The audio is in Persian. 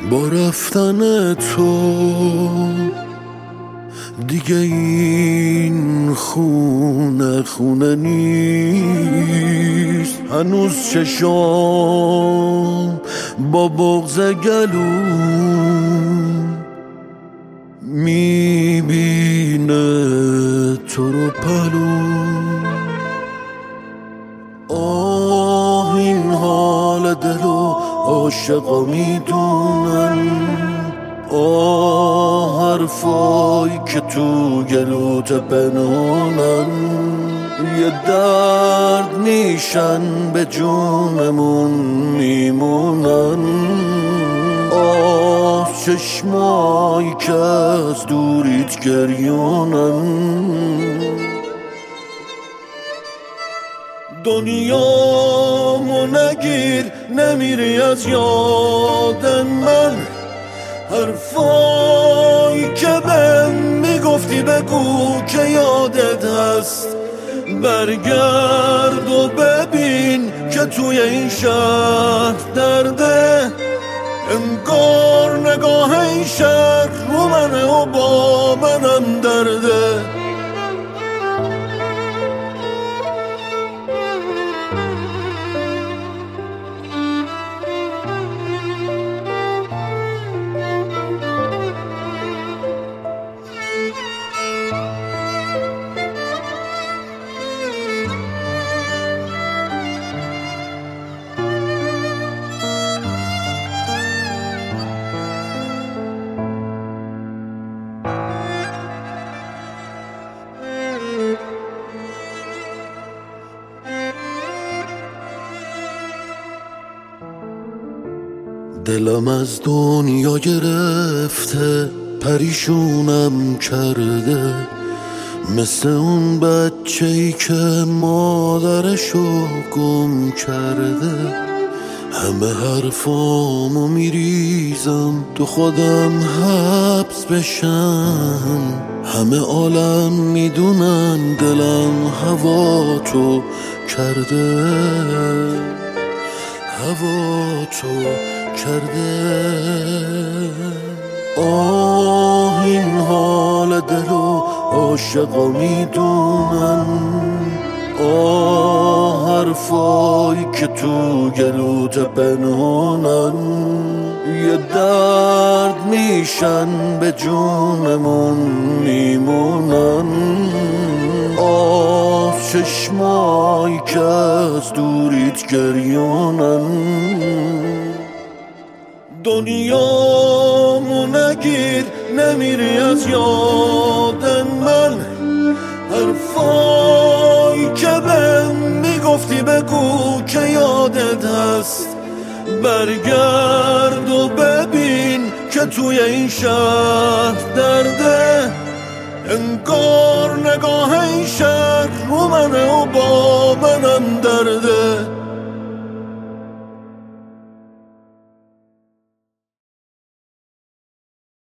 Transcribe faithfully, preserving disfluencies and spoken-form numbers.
با رفتن تو دیگه این خونه خونه نیست. هنوز چشام با بغض گلو میبینه تو رو پلو. آه این حال دل و عاشقا میدونن، آه حرفایی که تو گلوت پنهونن یه درد میشن به جونمون میمونن. آه چشمایی که از دوریت گریونن. دنیامو نگیر نمیری از یاد من، حرفایی که بهم میگفتی بگو که یادت هست. برگرد و ببین که توی این شهر درده، انگار نگاه این شهر رو منه و با منم درده. دلم از دنیا گرفته پریشونم کرده، مثل اون بچه‌ای که مادرشو گم کرده. همه حرفامو میریزم تو خودم حبس بشم، همه عالم میدونن دلم هوا تو کرده، هوا تو کرده. آه این حال دل و عاشقا میدونن، آه حرفایی که تو گلوت پنهونن یه درد میشن به جونمون میمونن. آه چشمایی که از دوریت گریونن. دنیامو نگیر نمیری از یاد من، حرفایی که بهم میگفتی بگو که یادت هست. برگرد و ببین که توی این شهر درده، انگار نگاه این شهر رو منه و با منم درده.